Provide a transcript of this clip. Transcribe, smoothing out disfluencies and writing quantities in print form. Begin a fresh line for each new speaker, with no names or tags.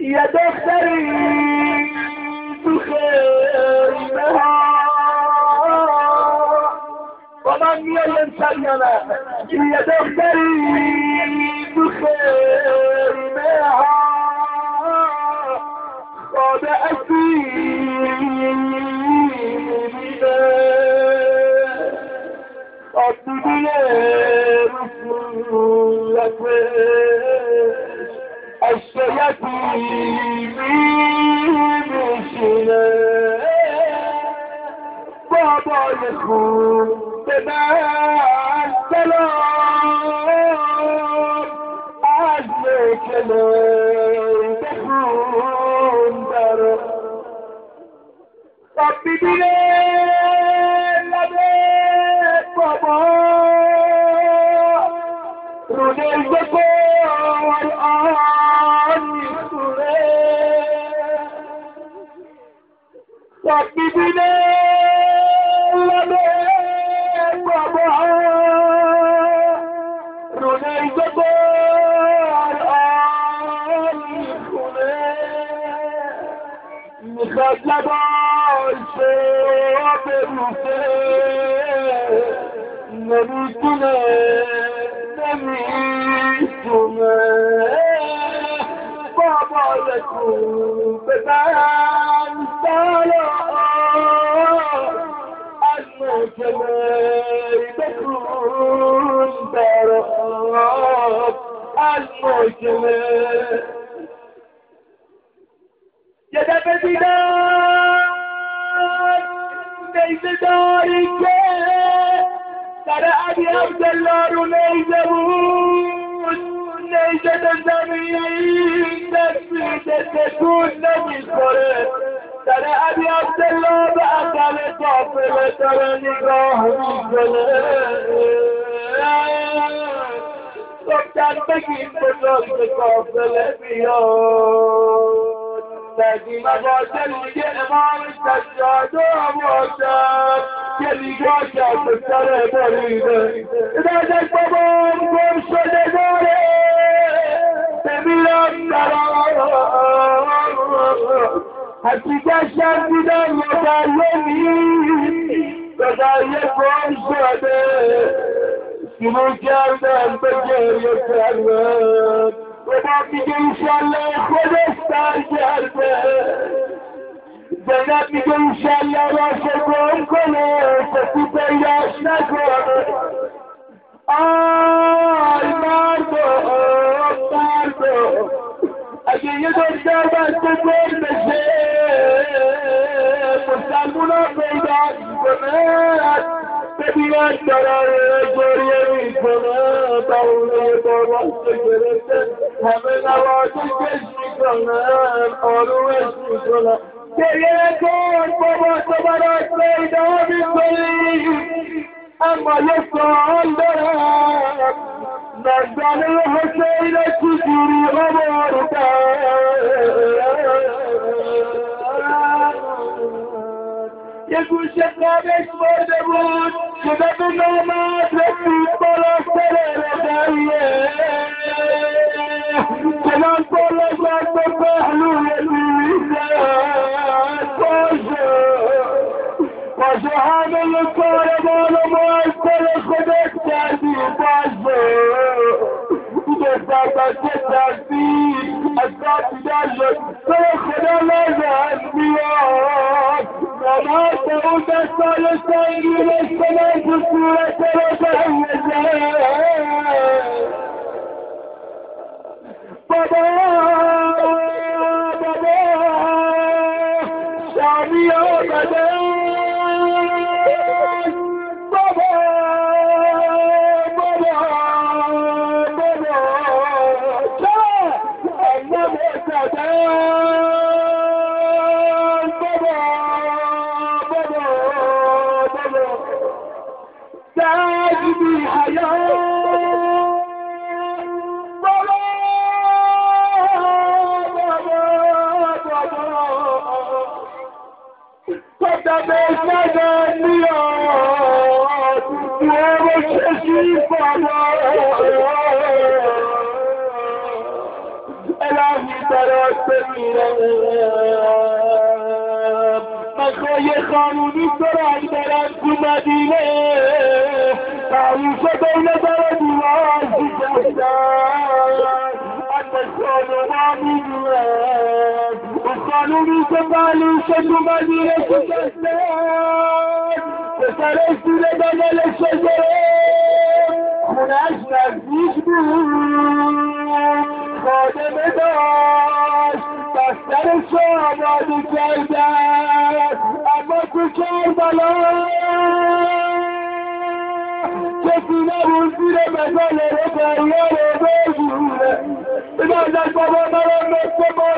يا دختري بخيمها ومن ينسلنا يا دختري بخيمها خادعتي أطلبي رسولك الشياطين مشينا بابا يخون بمع السلام عزلك لا تخون درب ربي بلين لبيت بابا روني الزفار ربي بنا لبيك بابا روني الزفار میخواد لباشه بروسه نمیتونه بابا یکون بزن سلام از محکمه بکن برات از محکمه یه دفعه دیدم نیزه داری که در عبی عبدالله رو نیزه بود نیزه در زمین دست تکون نمیخوره در عبی عبدالله به عقل قافله داره نگاه میکنه گفتن بگیم بزرگ قافله بیاد تقدیم باطل میگه امام سجاد و باشد که نگاه کرد به سر بریده دادش بابام گم شده داره بمیرم درام هرچی گشتم دیدم مدرمی گم شده شروع کردم به گریه کردن بابا میگه انشالله خودش برگرده زینب میگه انشالله راشه گم کنه کسی پیداش نکنه آی مردم اگه یه دختر بسته گل بشه مسلمونا پیداش کنه ببینن داره گریه میکنه داونه باباش گرفته همه نوازشش میکنن آرومش میکنن گریه کن بابا تو برات پیدا میکنی اما یه سوال دارم نزدن حسین چجوری یه گوشه قابش برده بود شده به نامد رسید بالا سر رضایه چنان بالا شد به پهلوی دیزد باشه همه کاروان و معسل خودت کردی باشه دختر بچه ترسید از کار بیدار شد سر خدا لازم بیاد نماز به اون دستای سنگینش کنن تو صورت رو بهیزه بابا شامی آمده الهی برات بمیرم مخوای خانونی سرنگ دارم تو مدینه تعریف بین در دیوار شکستن اما خانوما میدونم اون خانومی که بلیش تو مدینه شکستن پسرش دیره بدل شجره خونش نزدیک بود خادمه داشت دسترش رو آماده کردن اما تو کربلا کسی نبود زیر مزال رو دریا رو بگیره بگردن بابا منم مثل